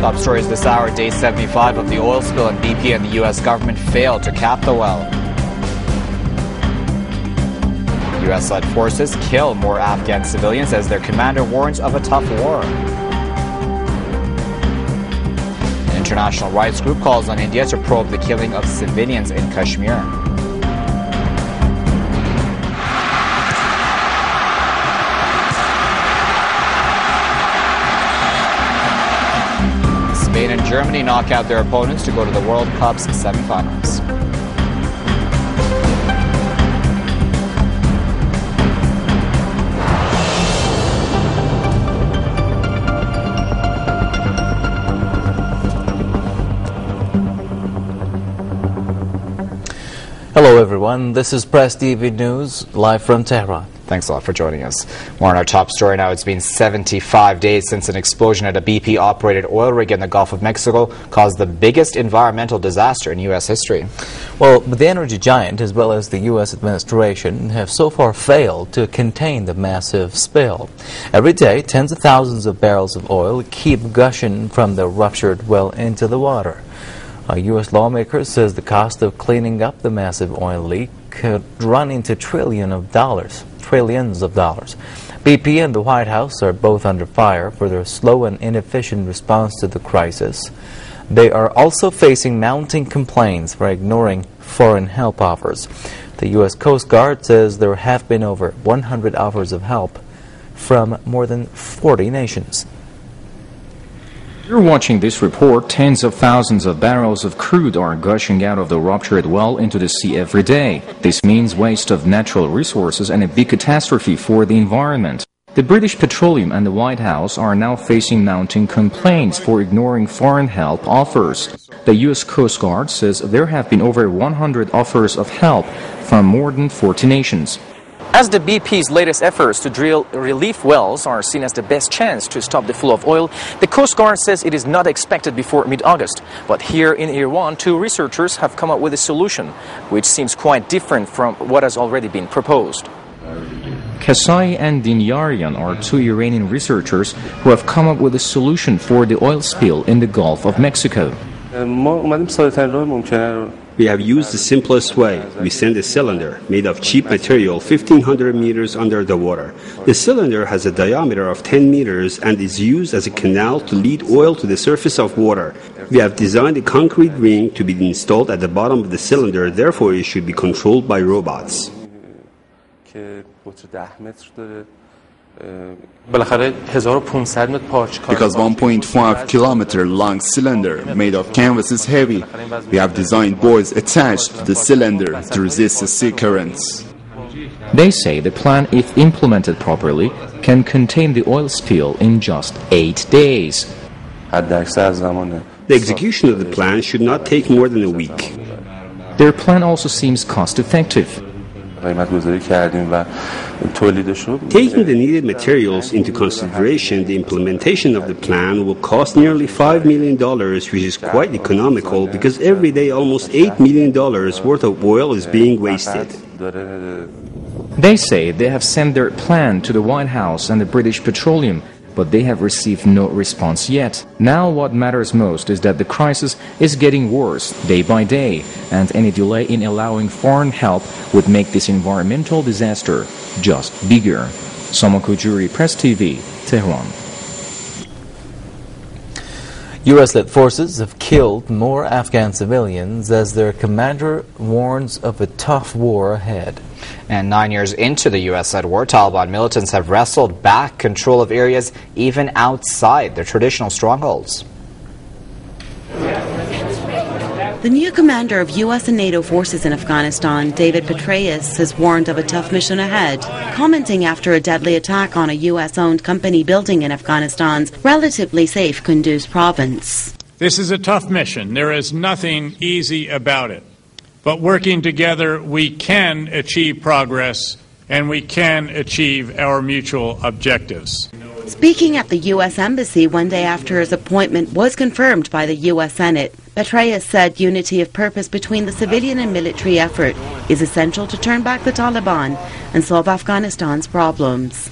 Top stories this hour, day 75 of the oil spill in BP, and the U.S. government failed to cap the well. U.S.-led forces kill more Afghan civilians as their commander warns of a tough war. An international rights group calls on India to probe the killing of civilians in Kashmir. Spain and Germany knock out their opponents to go to the World Cup's semifinals. Hello everyone, this is Press TV News, live from Tehran. Thanks a lot for joining us. More on our top story now. It's been 75 days since an explosion at a BP-operated oil rig in the Gulf of Mexico caused the biggest environmental disaster in U.S. history. Well, the energy giant, as well as the U.S. administration, have so far failed to contain the massive spill. Every day, tens of thousands of barrels of oil keep gushing from the ruptured well into the water. A U.S. lawmaker says the cost of cleaning up the massive oil leak could run into trillions of dollars. BP and the White House are both under fire for their slow and inefficient response to the crisis. They are also facing mounting complaints for ignoring foreign help offers. The U.S. Coast Guard says there have been over 100 offers of help from more than 40 nations. You're watching this report. Tens of thousands of barrels of crude are gushing out of the ruptured well into the sea every day. This means waste of natural resources and a big catastrophe for the environment. The British Petroleum and the White House are now facing mounting complaints for ignoring foreign help offers. The U.S. Coast Guard says there have been over 100 offers of help from more than 40 nations. As the BP's latest efforts to drill relief wells are seen as the best chance to stop the flow of oil, the Coast Guard says it is not expected before mid-August. But here in Iran, two researchers have come up with a solution, which seems quite different from what has already been proposed. Kasai and Dinyaryan are two Iranian researchers who have come up with a solution for the oil spill in the Gulf of Mexico. We have used the simplest way. We send a cylinder made of cheap material 1,500 meters under the water. The cylinder has a diameter of 10 meters and is used as a canal to lead oil to the surface of water. We have designed a concrete ring to be installed at the bottom of the cylinder, therefore it should be controlled by robots. Because 1.5 kilometer long cylinder made of canvas is heavy, we have designed buoys attached to the cylinder to resist the sea currents. They say the plan, if implemented properly, can contain the oil spill in just 8 days. The execution of the plan should not take more than a week. Their plan also seems cost-effective. Taking the needed materials into consideration, the implementation of the plan will cost nearly $5 million, which is quite economical because every day almost $8 million worth of oil is being wasted. They say they have sent their plan to the White House and the British Petroleum, but they have received no response yet. Now what matters most is that the crisis is getting worse day by day, and any delay in allowing foreign help would make this environmental disaster just bigger. Samal Kujuri, Press TV, Tehran. U.S.-led forces have killed more Afghan civilians as their commander warns of a tough war ahead. And 9 years into the U.S.-led war, Taliban militants have wrestled back control of areas even outside their traditional strongholds. The new commander of U.S. and NATO forces in Afghanistan, David Petraeus, has warned of a tough mission ahead, commenting after a deadly attack on a U.S.-owned company building in Afghanistan's relatively safe Kunduz province. This is a tough mission. There is nothing easy about it. But working together, we can achieve progress and we can achieve our mutual objectives. Speaking at the U.S. Embassy one day after his appointment was confirmed by the U.S. Senate, Petraeus said unity of purpose between the civilian and military effort is essential to turn back the Taliban and solve Afghanistan's problems.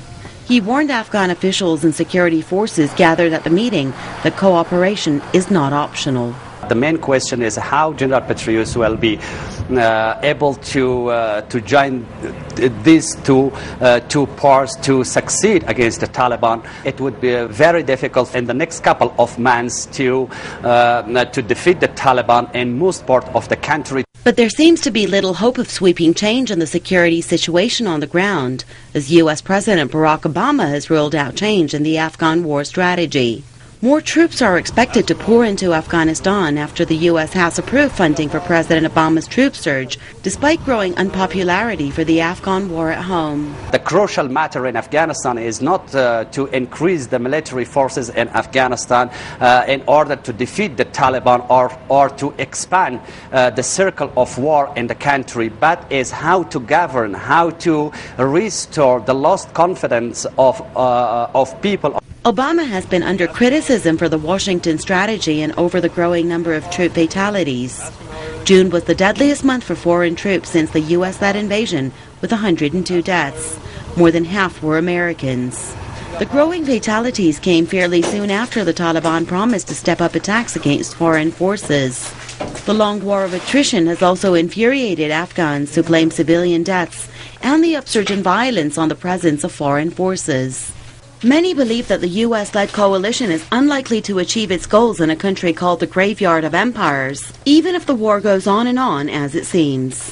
He warned Afghan officials and security forces gathered at the meeting that cooperation is not optional. The main question is how General Petraeus will be able to join these two parts to succeed against the Taliban. It would be very difficult in the next couple of months to defeat the Taliban in most part of the country. But there seems to be little hope of sweeping change in the security situation on the ground, as U.S. President Barack Obama has ruled out change in the Afghan war strategy. More troops are expected to pour into Afghanistan after the U.S. has approved funding for President Obama's troop surge, despite growing unpopularity for the Afghan war at home. The crucial matter in Afghanistan is not to increase the military forces in Afghanistan in order to defeat the Taliban or to expand the circle of war in the country, but is how to govern, how to restore the lost confidence of people. Obama has been under criticism for the Washington strategy and over the growing number of troop fatalities. June was the deadliest month for foreign troops since the U.S.-led invasion, with 102 deaths. More than half were Americans. The growing fatalities came fairly soon after the Taliban promised to step up attacks against foreign forces. The long war of attrition has also infuriated Afghans who blame civilian deaths and the upsurge in violence on the presence of foreign forces. Many believe that the U.S.-led coalition is unlikely to achieve its goals in a country called the graveyard of empires, even if the war goes on as it seems.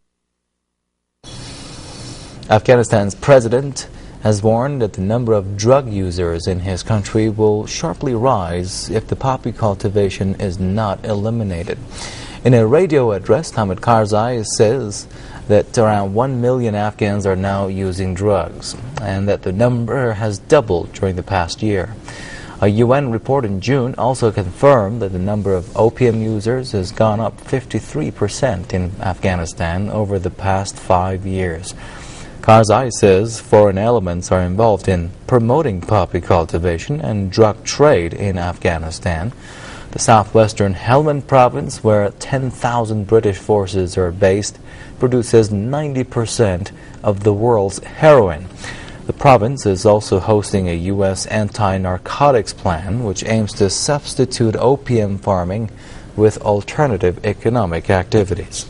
Afghanistan's president has warned that the number of drug users in his country will sharply rise if the poppy cultivation is not eliminated. In a radio address, Hamid Karzai says that around 1 million Afghans are now using drugs, and that the number has doubled during the past year. A UN report in June also confirmed that the number of opium users has gone up 53% in Afghanistan over the past 5 years. Karzai says foreign elements are involved in promoting poppy cultivation and drug trade in Afghanistan. The southwestern Helmand province, where 10,000 British forces are based, produces 90% of the world's heroin. The province is also hosting a U.S. anti-narcotics plan which aims to substitute opium farming with alternative economic activities.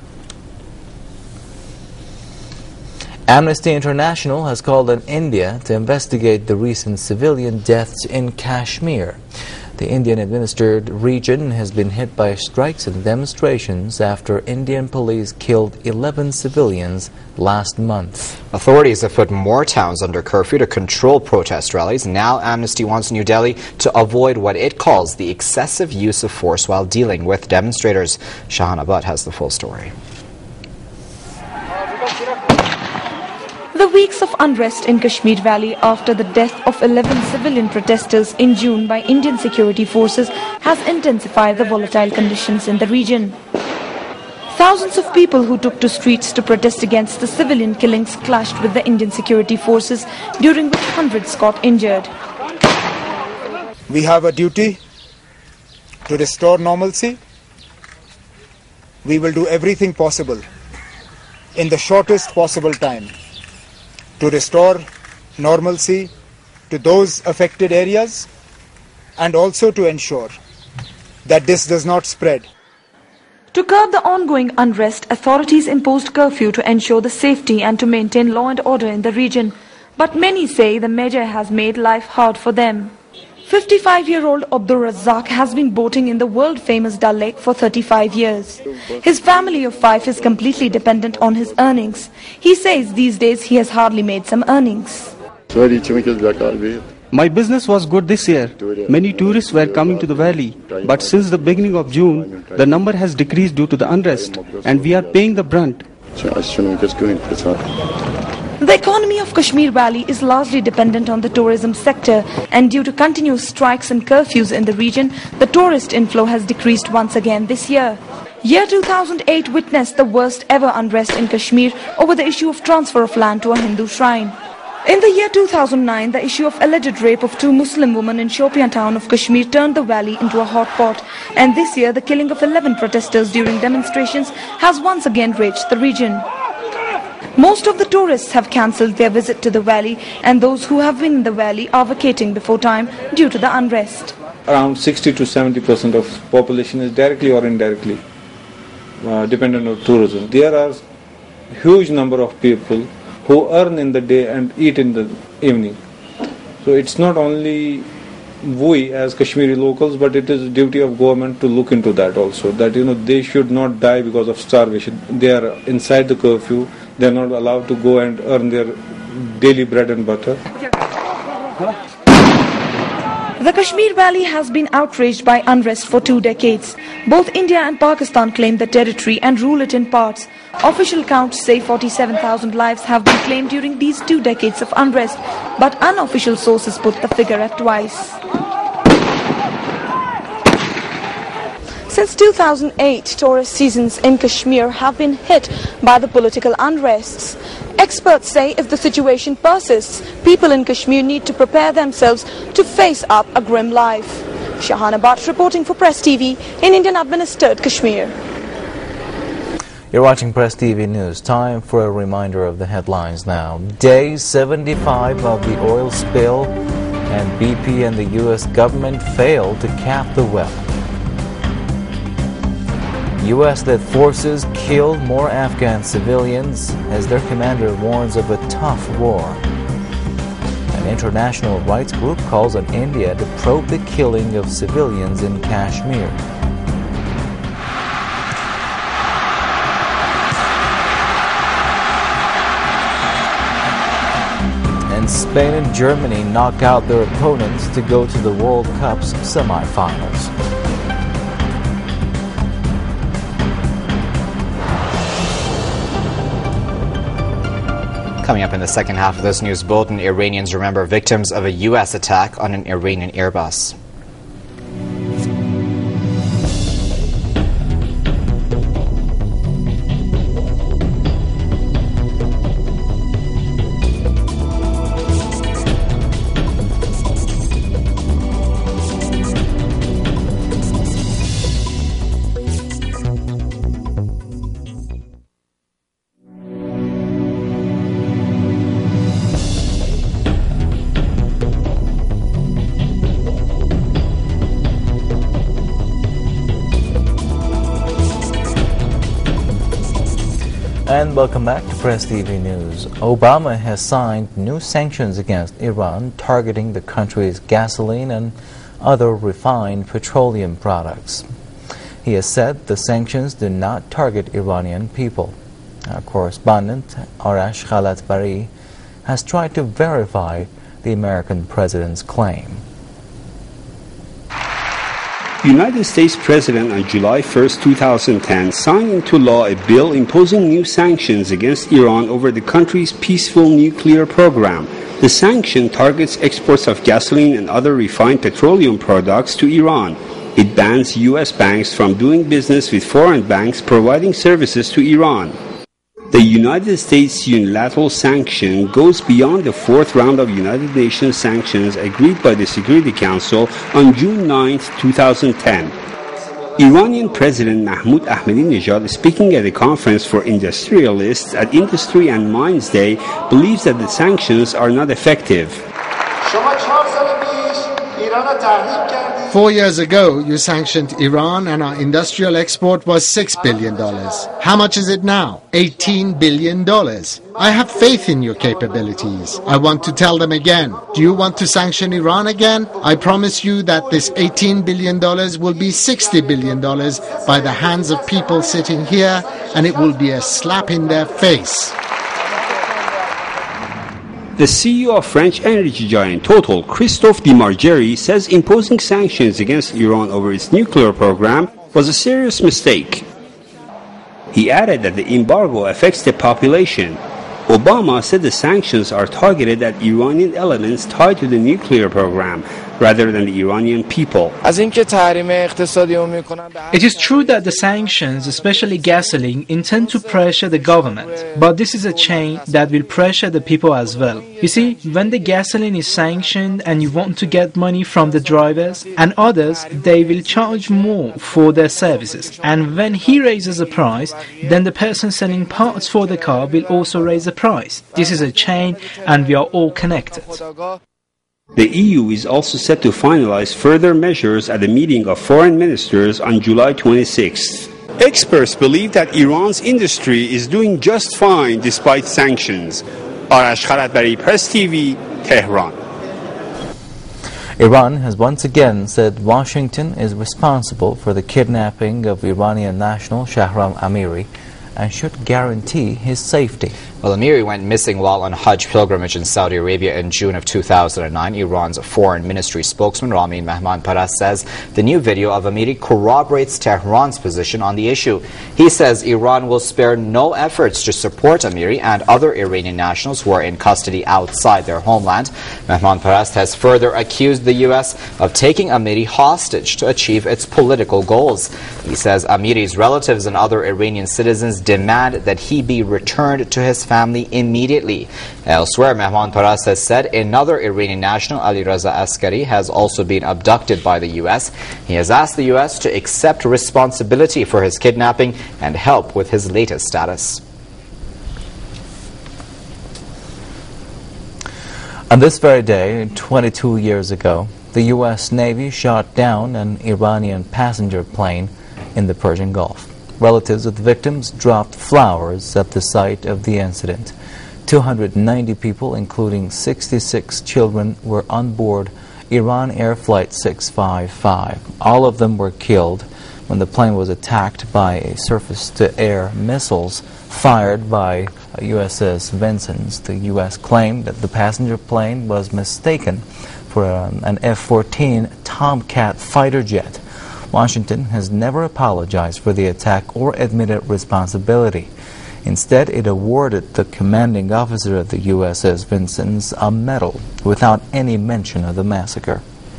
Amnesty International has called on India to investigate the recent civilian deaths in Kashmir. The Indian-administered region has been hit by strikes and demonstrations after Indian police killed 11 civilians last month. Authorities have put more towns under curfew to control protest rallies. Now Amnesty wants New Delhi to avoid what it calls the excessive use of force while dealing with demonstrators. Shahana Butt has the full story. The weeks of unrest in Kashmir Valley after the death of 11 civilian protesters in June by Indian security forces has intensified the volatile conditions in the region. Thousands of people who took to streets to protest against the civilian killings clashed with the Indian security forces, during which hundreds got injured. We have a duty to restore normalcy. We will do everything possible in the shortest possible time to restore normalcy to those affected areas and also to ensure that this does not spread. To curb the ongoing unrest, authorities imposed curfew to ensure the safety and to maintain law and order in the region. But many say the measure has made life hard for them. 55-year-old Abdul Razzaq has been boating in the world-famous Dal Lake for 35 years. His family of 5 is completely dependent on his earnings. He says these days he has hardly made some earnings. My business was good this year. Many tourists were coming to the valley. But since the beginning of June, the number has decreased due to the unrest, and we are paying the brunt. The economy of Kashmir Valley is largely dependent on the tourism sector, and due to continuous strikes and curfews in the region, the tourist inflow has decreased once again this year. Year 2008 witnessed the worst ever unrest in Kashmir over the issue of transfer of land to a Hindu shrine. In the year 2009, the issue of alleged rape of 2 Muslim women in Shopian town of Kashmir turned the valley into a hot pot, and this year the killing of 11 protesters during demonstrations has once again reached the region. Most of the tourists have cancelled their visit to the valley, and those who have been in the valley are vacating before time due to the unrest. Around 60 to 70% of population is directly or indirectly dependent on tourism. There are huge number of people who earn in the day and eat in the evening. So it's not only we as Kashmiri locals, but it is the duty of government to look into that also, that they should not die because of starvation. They are inside the curfew, they are not allowed to go and earn their daily bread and butter. The Kashmir Valley has been outraged by unrest for 2 decades. Both India and Pakistan claim the territory and rule it in parts. Official counts say 47,000 lives have been claimed during these 2 decades of unrest, but unofficial sources put the figure at twice. Since 2008, tourist seasons in Kashmir have been hit by the political unrests. Experts say if the situation persists, people in Kashmir need to prepare themselves to face up a grim life. Shahana Bhatt reporting for Press TV in Indian-administered Kashmir. You're watching Press TV News. Time for a reminder of the headlines now. Day 75 of the oil spill, and BP and the U.S. government failed to cap the well. U.S.-led forces killed more Afghan civilians as their commander warns of a tough war. An international rights group calls on India to probe the killing of civilians in Kashmir. And Spain and Germany knock out their opponents to go to the World Cup's semifinals. Coming up in the second half of this news bulletin, Iranians remember victims of a U.S. attack on an Iranian Airbus. And welcome back to Press TV News. Obama has signed new sanctions against Iran, targeting the country's gasoline and other refined petroleum products. He has said the sanctions do not target Iranian people. Our correspondent Arash Khalatbari has tried to verify the American president's claim. United States President on July 1, 2010 signed into law a bill imposing new sanctions against Iran over the country's peaceful nuclear program. The sanction targets exports of gasoline and other refined petroleum products to Iran. It bans U.S. banks from doing business with foreign banks providing services to Iran. The United States unilateral sanction goes beyond the fourth round of United Nations sanctions agreed by the Security Council on June 9, 2010. Iranian President Mahmoud Ahmadinejad, speaking at a conference for industrialists at Industry and Mines Day, believes that the sanctions are not effective. 4 years ago, you sanctioned Iran and our industrial export was $6 billion. How much is it now? $18 billion. I have faith in your capabilities. I want to tell them again. Do you want to sanction Iran again? I promise you that this $18 billion will be $60 billion by the hands of people sitting here, and it will be a slap in their face. The CEO of French energy giant Total, Christophe Demargerie, says imposing sanctions against Iran over its nuclear program was a serious mistake. He added that the embargo affects the population. Obama said the sanctions are targeted at Iranian elements tied to the nuclear program. rather than the Iranian people. It is true that the sanctions, especially gasoline, intend to pressure the government, but this is a chain that will pressure the people as well. You see, when the gasoline is sanctioned and you want to get money from the drivers and others, they will charge more for their services. And when he raises the price, then the person selling parts for the car will also raise the price. This is a chain and we are all connected. The EU is also set to finalize further measures at a meeting of foreign ministers on July 26th. Experts believe that Iran's industry is doing just fine despite sanctions. Arash Kharatbari, Press TV, Tehran. Iran has once again said Washington is responsible for the kidnapping of Iranian national Shahram Amiri and should guarantee his safety. Well, Amiri went missing while on Hajj pilgrimage in Saudi Arabia in June of 2009. Iran's foreign ministry spokesman Ramin Mehmanparast says the new video of Amiri corroborates Tehran's position on the issue. He says Iran will spare no efforts to support Amiri and other Iranian nationals who are in custody outside their homeland. Mehmanparast has further accused the U.S. of taking Amiri hostage to achieve its political goals. He says Amiri's relatives and other Iranian citizens demand that he be returned to his family immediately. Elsewhere, Mehmanparast has said another Iranian national, Ali Raza Askari, has also been abducted by the U.S. He has asked the U.S. to accept responsibility for his kidnapping and help with his latest status. On this very day, 22 years ago, the U.S. Navy shot down an Iranian passenger plane in the Persian Gulf. Relatives of the victims dropped flowers at the site of the incident. 290 people, including 66 children, were on board Iran Air Flight 655. All of them were killed when the plane was attacked by surface-to-air missiles fired by USS Vincennes. The U.S. claimed that the passenger plane was mistaken for an F-14 Tomcat fighter jet. Washington has never apologized for the attack or admitted responsibility. Instead, it awarded the commanding officer of the USS Vincennes a medal without any mention of the massacre.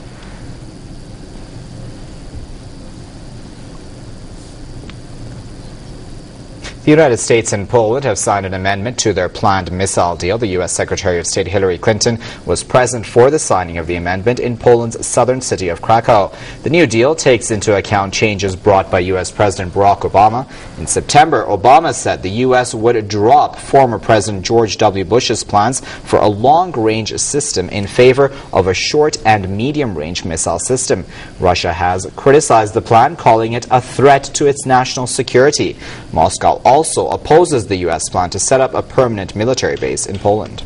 The United States and Poland have signed an amendment to their planned missile deal. The U.S. Secretary of State Hillary Clinton was present for the signing of the amendment in Poland's southern city of Krakow. The new deal takes into account changes brought by U.S. President Barack Obama. In September, Obama said the U.S. would drop former President George W. Bush's plans for a long-range system in favor of a short- and medium-range missile system. Russia has criticized the plan, calling it a threat to its national security. Moscow also opposes the U.S. plan to set up a permanent military base in Poland.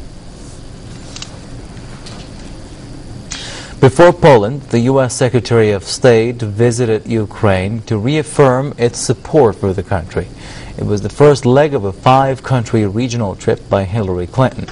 Before Poland, the U.S. Secretary of State visited Ukraine to reaffirm its support for the country. It was the first leg of a 5-country regional trip by Hillary Clinton.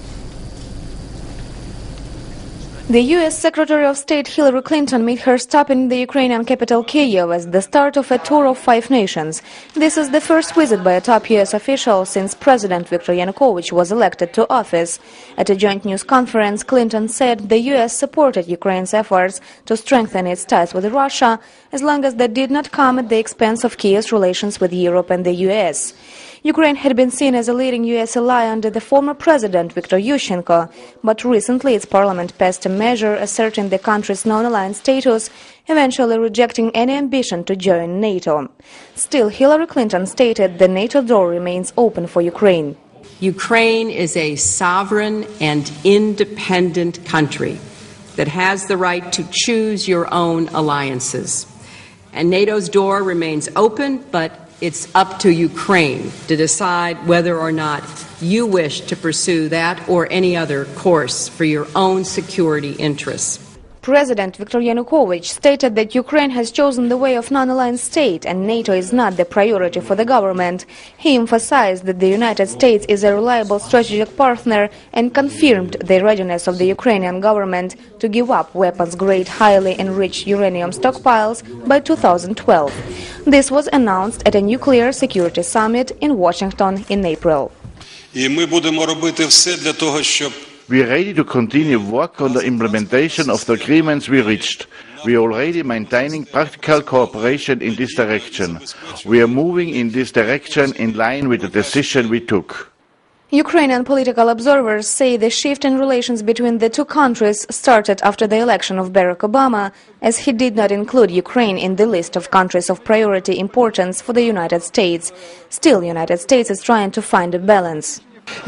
The U.S. Secretary of State Hillary Clinton made her stop in the Ukrainian capital Kyiv as the start of a tour of 5 nations. This is the first visit by a top U.S. official since President Viktor Yanukovych was elected to office. At a joint news conference, Clinton said the U.S. supported Ukraine's efforts to strengthen its ties with Russia, as long as that did not come at the expense of Kyiv's relations with Europe and the U.S. Ukraine had been seen as a leading U.S. ally under the former president Viktor Yushchenko, but recently its parliament passed a measure asserting the country's non-aligned status, eventually rejecting any ambition to join NATO. Still, Hillary Clinton stated the NATO door remains open for Ukraine. Ukraine is a sovereign and independent country that has the right to choose your own alliances. And NATO's door remains open, but it's up to Ukraine to decide whether or not you wish to pursue that or any other course for your own security interests. President Viktor Yanukovych stated that Ukraine has chosen the way of non-aligned state and NATO is not the priority for the government. He emphasized that the United States is a reliable strategic partner and confirmed the readiness of the Ukrainian government to give up weapons-grade highly enriched uranium stockpiles by 2012. This was announced at a nuclear security summit in Washington in April. І ми будемо робити все для того, щоб We are ready to continue work on the implementation of the agreements we reached. We are already maintaining practical cooperation in this direction. We are moving in this direction in line with the decision we took. Ukrainian political observers say the shift in relations between the two countries started after the election of Barack Obama, as he did not include Ukraine in the list of countries of priority importance for the United States. Still, the United States is trying to find a balance.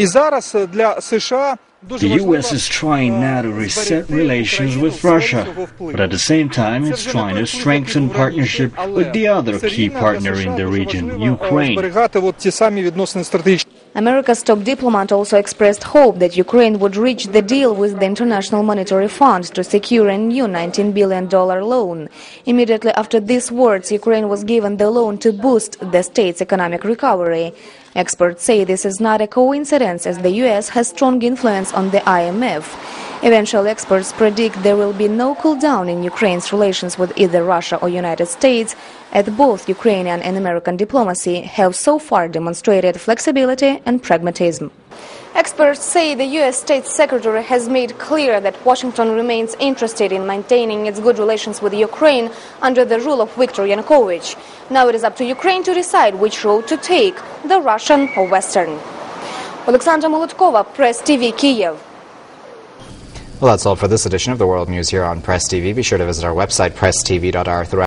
The U.S. is trying now to reset relations with Russia, but at the same time it's trying to strengthen partnership with the other key partner in the region, Ukraine. America's top diplomat also expressed hope that Ukraine would reach the deal with the International Monetary Fund to secure a new $19 billion loan. Immediately after these words, Ukraine was given the loan to boost the state's economic recovery. Experts say this is not a coincidence, as the U.S. has strong influence on the IMF. Eventually, experts predict there will be no cool down in Ukraine's relations with either Russia or United States, as both Ukrainian and American diplomacy have so far demonstrated flexibility and pragmatism. Experts say the U.S. State Secretary has made clear that Washington remains interested in maintaining its good relations with Ukraine under the rule of Viktor Yanukovych. Now it is up to Ukraine to decide which road to take, the Russian or Western. Alexandra Molotkova, Press TV, Kyiv. Well, that's all for this edition of the World News here on Press TV. Be sure to visit our website, presstv.r.